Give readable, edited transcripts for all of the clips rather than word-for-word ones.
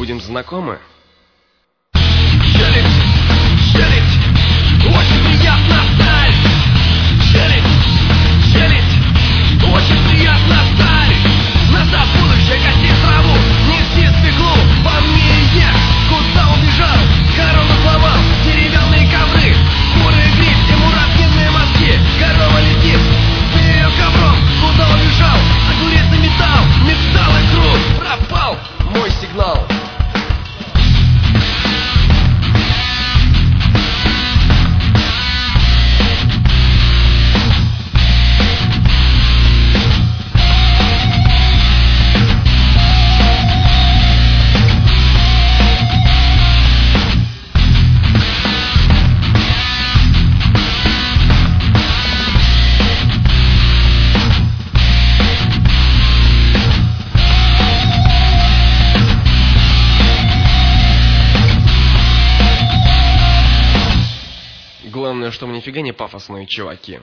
будем знакомы? Челюсть, очень приятно сталь. Челюсть, очень приятно сталь. Назад будущее, коси траву, неси свеклу. По мне ехать, куда убежал, корону сломал, деревянные ковры, бурый гриб и муравьиные мозги. Корова летит, ты ее ковром, куда убежал, огурец и металл и круг. Пропал мой сигнал. Главное, что мы нифига не пафосные чуваки.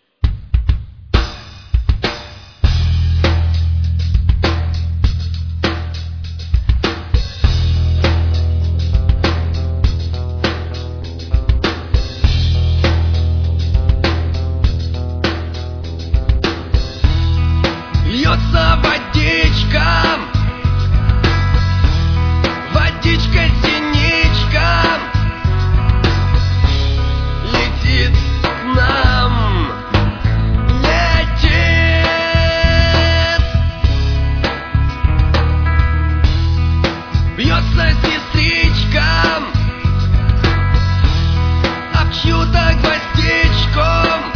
Льется водичка, водичка синичка, летит к нам, летит. Бьется сестричка об чью-то гвоздичку,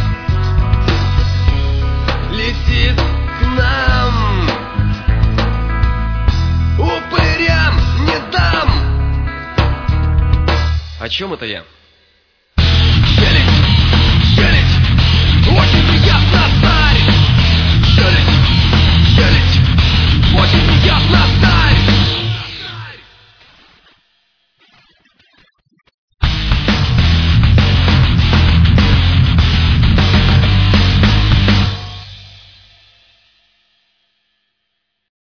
летит к нам. Упырям не дам. О чем это я?